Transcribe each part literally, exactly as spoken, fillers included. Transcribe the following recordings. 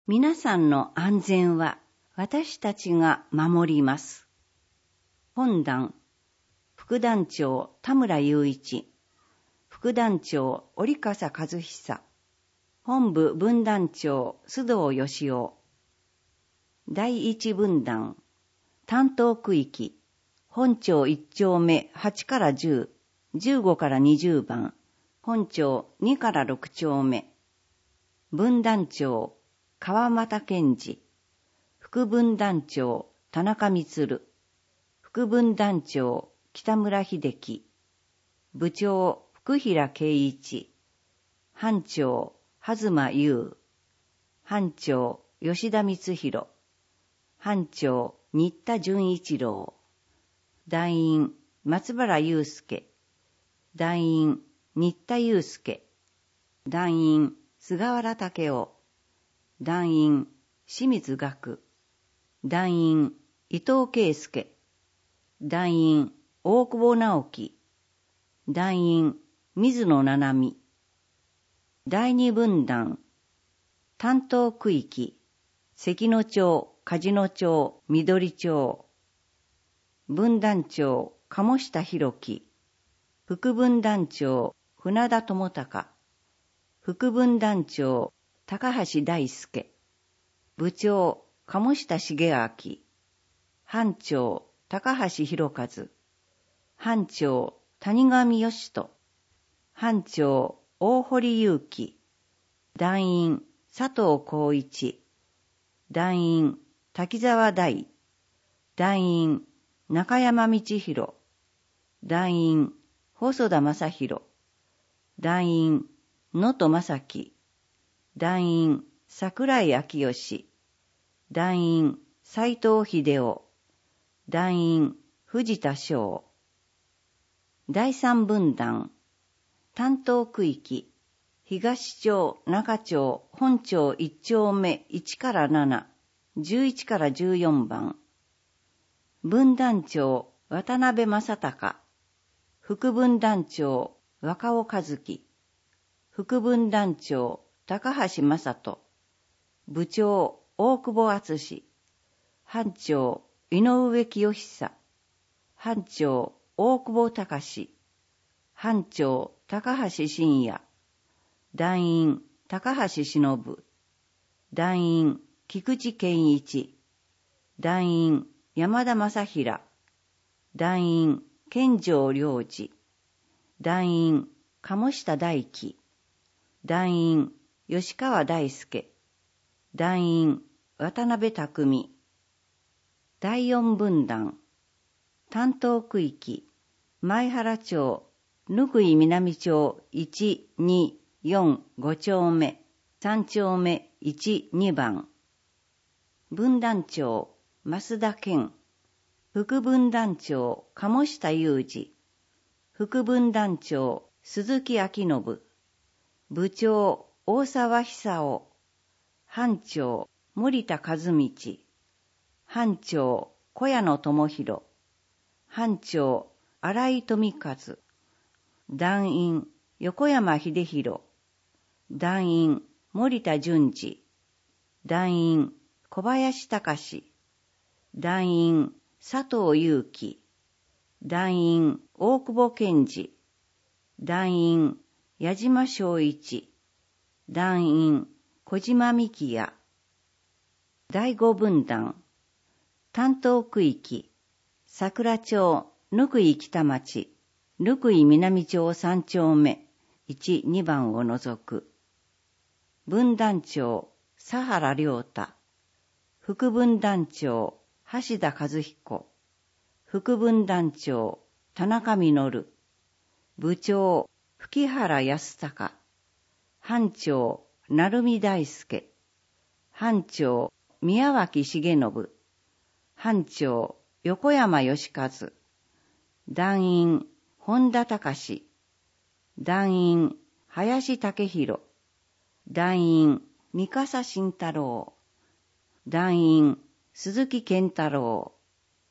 皆さんの安全は私たちが守ります。本団、副団長田村雄一、副団長折笠和久、本部分団長須藤義雄。第一分団、担当区域、本町一丁目八から十、十五から二十番、本町二から六丁目。分団長、川又健二、副分団長、田中充、副分団長、北村秀樹、部長、福平圭一、班長、東優、班長、吉田光弘、班長、新田純一郎、団員、松原祐介、団員、新田祐介、団員、菅原武雄、団員、清水岳、団員、伊藤圭介、団員、大久保直樹、団員、水野七海。第二分団、担当区域、関野町、梶野町、緑町。分団長、鴨下弘樹、副分団長、船田智隆、副分団長、高橋大輔、部長、鴨下重明、班長、高橋博和、班長、谷上義人、班長、大堀祐樹、団員、佐藤浩一、団員、滝沢大、団員、中山道弘、団員、細田正宏、団員、野戸正樹、団員、桜井明義、団員、斉藤秀夫、団員、藤田翔。第三分団、担当区域、東町、中町、本町一丁目一から七、十一から十四番。分団長、渡辺正隆、副分団長、若尾和樹、副分団長、高橋正人、部長、大久保敦、班長、井上清久、班長、大久保隆、班長、高橋真也、団員、高橋忍、団員、菊池健一、団員、山田正平、団員、健城良二、団員、鴨下大輝、団員、吉川大輔、団員、渡辺匠。第四分団、担当区域、前原町、ぬ井南町いち、に、よん、ご丁目、さん丁目いち、に番。分団長、増田健、副分団長、鴨下雄二、副分団長、鈴木明信、部長、大沢久夫、班長、森田和道、班長、小谷野智弘、班長、新井富和、団員、横山秀弘、団員、森田淳二、団員、小林隆、団員、佐藤祐樹、団員、大久保健二、団員、矢島正一、団員、小島幹也。第五分団、担当区域、桜町、ぬ井北町、ぬ井南町三丁目、いち、に番を除く。分団長、佐原良太、副分団長、橋田和彦、副分団長、田中実、部長、吹原康隆、班長、成美大輔、班長、宮脇重信、班長、横山義和、団員、本田隆、団員、林武弘、団員、三笠慎太郎、団員、鈴木健太郎、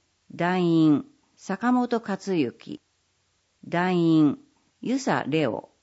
団員、坂本克之、団員、遊佐レオ、